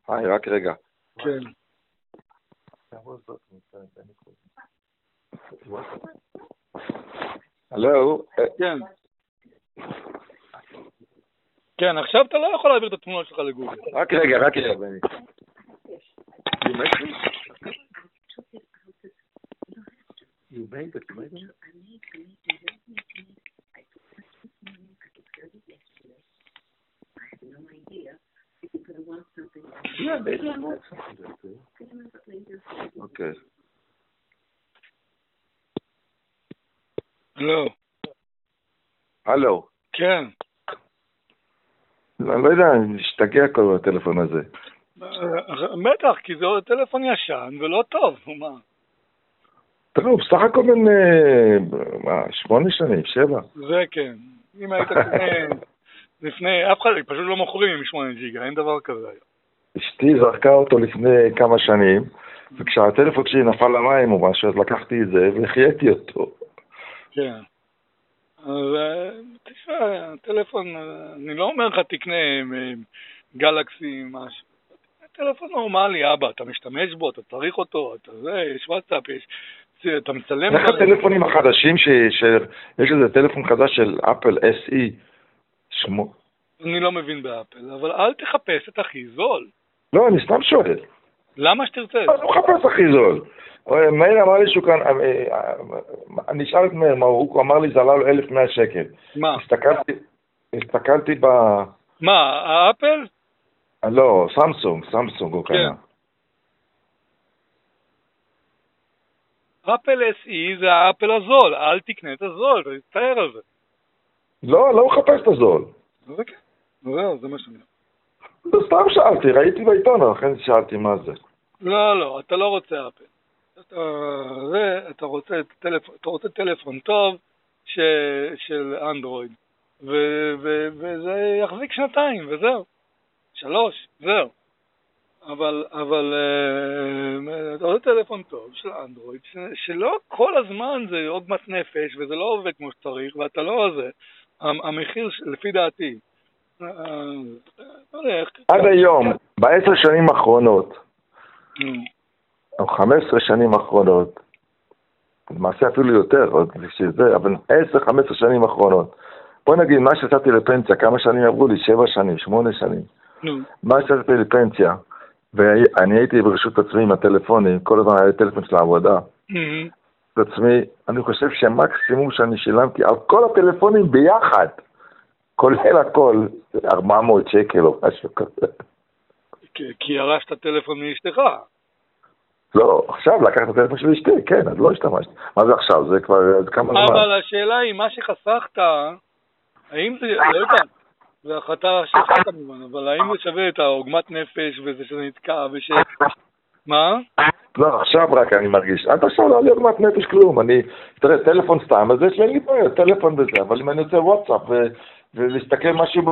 היי, רק רגע. כן. הלו? כן. כן, עכשיו אתה לא יכול להעביר את התמונות שלך לגוגל. רק רגע, בני. You made it, Yeah, they don't want something. Okay. הלו. כן. אני לא יודע, משתגע כל הטלפון הזה. בטח, כי זה טלפון ישן ולא טוב, מה? תראו, הוא בסך הכל בין 8 שנים, 7. זה כן. אם היית לפני, אף אחד, פשוט לא מוכרים עם 8 ג'יגה, אין דבר כזה היום. אשתי זרקה אותו לפני כמה שנים, וכשהטלפון שלי נפל למים או משהו, אז לקחתי את זה והחייתי אותו. כן. אז תשמע, הטלפון, אני לא אומר לך תקנה גלקסי משהו. טלפון נורמלי, אבא, אתה משתמש בו, אתה צריך אותו, יש וואטסאפ, אתה מצלם... איך הטלפונים החדשים יש איזה טלפון חדש של אפל SE שמו? אני לא מבין באפל, אבל אל תחפש את הכי זול. לא, אני סתם שואל. למה שתרצה? אני לא מחפש הכי זול. מאיר אמר לי שהוא כאן, אני אשאל את מאיר, הוא אמר לי זה עלה לו 1,100 שקל. מה? הסתכלתי מה, האפל? לא, סמסונג הוא קנה. אפל SE זה האפל הזול, אל תקנה את הזול, תתאר על זה. לא מחפש את הזול. זה כן, זה מה שאני אומר. סתם שאלתי, ראיתי בעיתון, לכן שאלתי מה זה. לא, אתה לא רוצה אפל. אתה רוצה טלפון טוב של אנדרואיד, וזה יחזיק 2 וזהו. 3, זהו. אבל אתה רוצה טלפון טוב של אנדרואיד, שלא כל הזמן זה עוגמת נפש, וזה לא עובד כמו שצריך, ואתה לא זה. המחיר לפי דעתי. עד היום, ב10 שנים האחרונות, או 15 שנים האחרונות, למעשה אפילו יותר, אבל 10-15 שנים האחרונות, בוא נגיד, מה שעשיתי לפנסיה, כמה שנים עברו לי? 7 שנים, 8 שנים. מה שעשיתי לפנסיה, ואני הייתי ברשות עצמי עם הטלפונים, כל הזמן היה טלפון של העבודה. עצמי, אני חושב שהמקסימום שאני שילמתי על כל הטלפונים ביחד, כולל הכל, 400 שקל או משהו כזה. כי ירשת טלפון מאשתך. לא, עכשיו לקחת את הטלפון של אשתי, כן, אז לא השתמשת. מה זה עכשיו? זה כבר כמה זמן. אבל השאלה היא, מה שחסכת, האם זה, לא יודע, זה החלטה שלך כמובן, אבל האם זה שווה את העוגמת נפש וזה שזה נתקע מה? לא, עכשיו רק אני מרגיש. עד עכשיו לא לי עוגמת נפש כלום. תראה, טלפון סתם, אז יש לי בעיה, טלפון בזה, אבל אם אני רוצה וואטסאפ ולהסתכל משהו